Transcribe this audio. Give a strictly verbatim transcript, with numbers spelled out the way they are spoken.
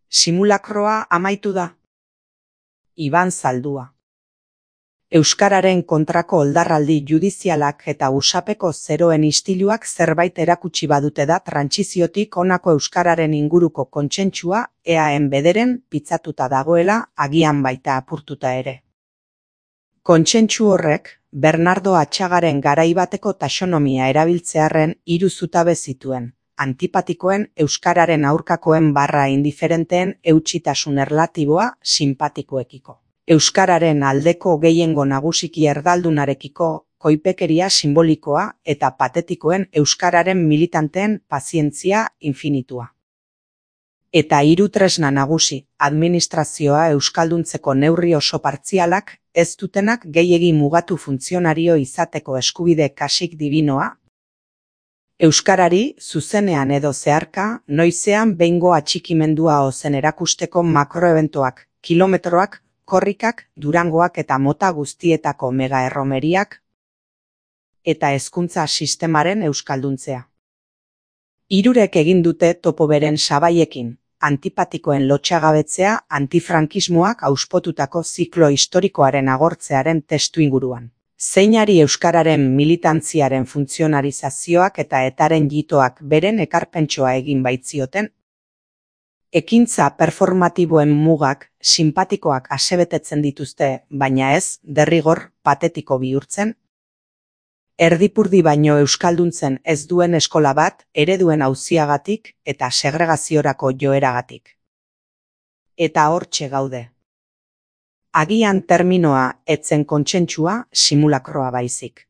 Simulakroa amaitu da. Iban Zaldua. Euskararen kontrako oldarraldi judizialak eta usapeko zeroen istiluak zerbait erakutsi badute da trantsiziotik honako euskararen inguruko kontsentsua eaen bederen pitzatuta dagoela, agian baita apurtuta ere. Kontsentsu horrek, Bernardo Atxagaren garai bateko taxonomia erabiltzearren hiru zutabe zituen, antipatikoen, euskararen aurkakoen barra indiferenteen eutsitasun erlatiboa sinpatikoekiko. Euskararen aldeko gehiengo nagusiki erdaldunarekiko, koipekeria simbolikoa eta patetikoen euskararen militanteen pazientzia infinitua. Eta hiru tresna nagusi, administrazioa euskalduntzeko neurri oso partzialak, ez dutenak gehiegi mugatu funtzionario izateko eskubide kasik dibinoa, euskarari zuzenean edo zeharka, noizean behingo atxikimendua ozen erakusteko makroebentoak, kilometroak, korrikak, durangoak eta mota guztietako megaerromeriak, eta hezkuntza sistemaren euskalduntzea. Hirurek egin dute topo beren sabaiekin, antipatikoen lotxagabetzea antifrankismoak auspotutako ziklo historikoaren agortzearen testuinguruan. Zeinari euskararen militantziaren funtzionarizazioak eta etaren jitoak beren ekarpentsoa egin baitzioten, ekintza performatiboen mugak sinpatikoak asebetetzen dituzte, baina ez, derrigor, patetiko bihurtzen, erdipurdi baino euskalduntzen ez duen eskola bat ereduen auziagatik eta segregaziorako joeragatik. Eta hortxe gaude. Agian terminoa etzen kontsentsua simulakroa baizik.